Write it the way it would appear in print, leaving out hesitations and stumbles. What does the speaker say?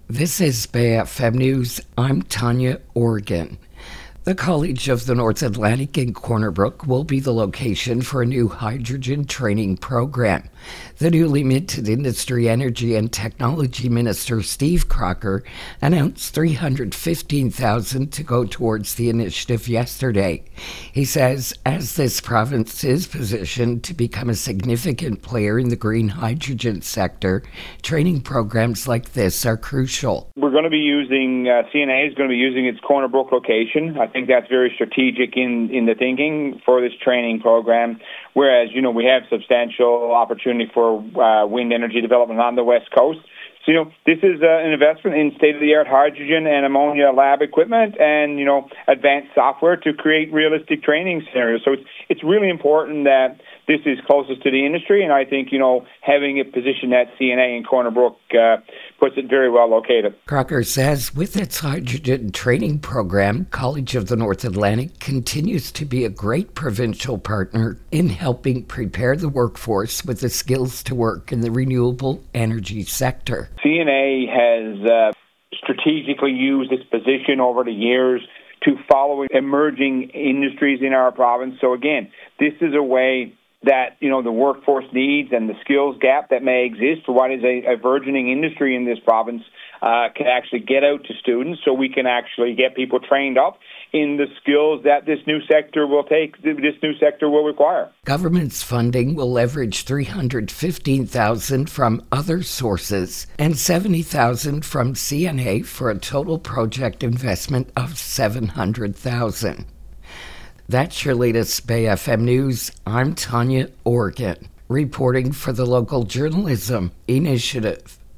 This is Bay FM News. I'm Tanya Organ. The College of the North Atlantic in Corner Brook will be the location for a new hydrogen training program. The newly minted Industry, Energy and Technology Minister Steve Crocker announced $315,000 to go towards the initiative yesterday. He says as this province is positioned to become a significant player in the green hydrogen sector, training programs like this are crucial. We're going to be using, CNA is going to be using its Corner Brook location. I think that's very strategic in the thinking for this training program, whereas, we have substantial opportunity for wind energy development on the West Coast. So, this is an investment in state-of-the-art hydrogen and ammonia lab equipment and, advanced software to create realistic training scenarios. So it's really important that this is closest to the industry, and I think, having it positioned at CNA in Corner Brook puts it very well located. Crocker says with its hydrogen training program, College of the North Atlantic continues to be a great provincial partner in helping prepare the workforce with the skills to work in the renewable energy sector. CNA has strategically used its position over the years to follow emerging industries in our province. So again, this is a way that, the workforce needs and the skills gap that may exist for what is a burgeoning industry in this province can actually get out to students, so we can actually get people trained up in the skills that this new sector will require. Government's funding will leverage $315,000 from other sources and $70,000 from CNA for a total project investment of $700,000. That's your latest Bay FM News. I'm Tanya Organ, reporting for the Local Journalism Initiative.